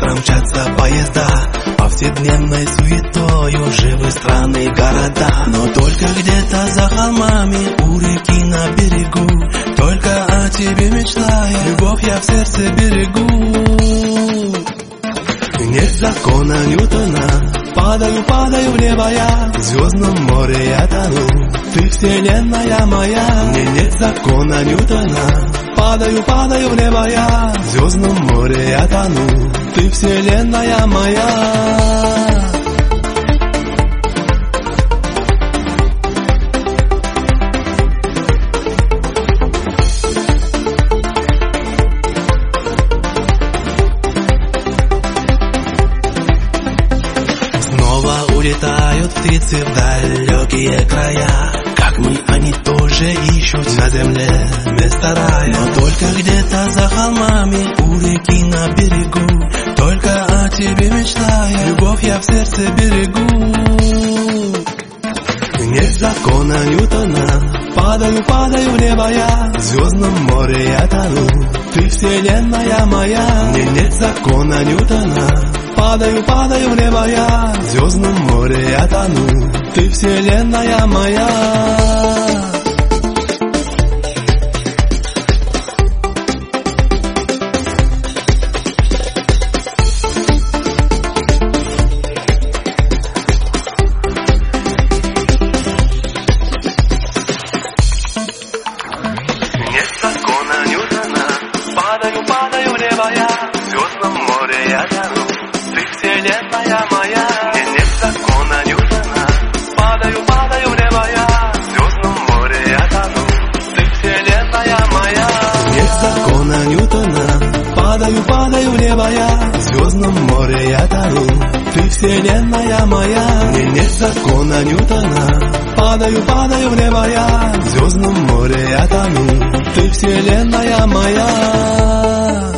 быстро мчатся поезда, повседневной суетою живы страны и города. Но только где-то за холмами, у реки на берегу, только о тебе мечтая, любовь я в сердце берегу. Нет закона Ньютона, падаю, падаю в небо я, в звездном море я тону, ты вселенная моя. Мне нет закона Ньютона, падаю, падаю в небо я, в звездном море я тону, ты вселенная моя. Улетают птицы в далекие края, как мы, они тоже ищут на земле место рая. Но только где-то за холмами, у реки на берегу, только о тебе мечтая, любовь я в сердце берегу. Нет закона Ньютона, падаю, падаю в небо я, в звездном море я тону, ты вселенная моя. Мне нет закона Ньютона, падаю, падаю в небо я, в звездном море я тону, ты вселенная моя. Нет закона Ньютона, падаю, падаю в небо я, в звездном море я тону, ты вселенная моя. Мне нет закона Ньютона, падаю, падаю в небо я, в звездном море я тону, ты вселенная моя. Нет закона Ньютона, падаю, падаю в небо я, в звездном море я тону, ты вселенная моя. Мне нет закона Ньютона, падаю, падаю в небо я, в звездном море я тону, ты вселенная моя.